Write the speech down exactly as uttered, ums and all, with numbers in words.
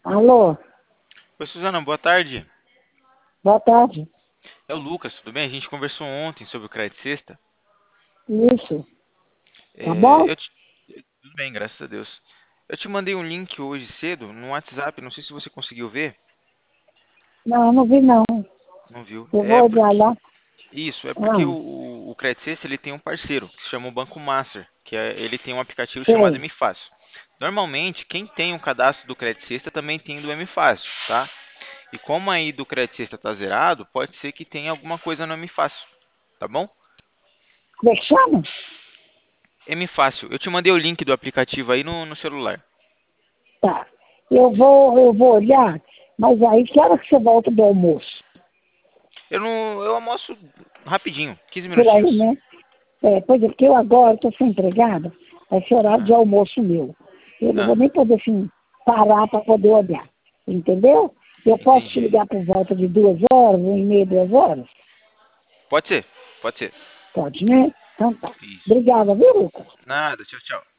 Alô, Oi, Suzana, boa tarde. boa tarde. É o Lucas, tudo bem? A gente conversou ontem sobre o Crédito Sexta. Isso, tá É, bom? eu te... Tudo bem, graças a Deus. Eu te mandei um link hoje cedo no WhatsApp, não sei se você conseguiu ver. Não, não vi não. Não viu? Eu É vou olhar porque lá. isso, é porque o, Ah, o, o Crédito Sexta ele tem um parceiro que se chama o Banco Master, que é- ele tem um aplicativo chamado sei. M Fácil. Normalmente, quem tem um cadastro do Crédito Sexta também tem do M Fácil, tá? E como aí do Crédito Sexta tá zerado, pode ser que tenha alguma coisa no M Fácil, tá bom? Como é que chama? M Fácil. Eu te mandei o link do aplicativo aí no, no celular. Tá. Eu vou, eu vou olhar, mas aí que hora que você volta do almoço? Eu não, eu almoço rapidinho, quinze Por aí, minutinhos. né? É, pois é, porque eu agora estou sem empregada, vai ser horário de Ah, almoço meu. Eu não vou ah, nem poder, assim, parar para poder olhar. Entendeu? Eu posso te entendi. ligar por volta de duas horas, uma e meia, duas horas? Pode ser, pode ser. Pode, né? Então tá. Isso. Obrigada, viu, Lucas? Nada, tchau, tchau.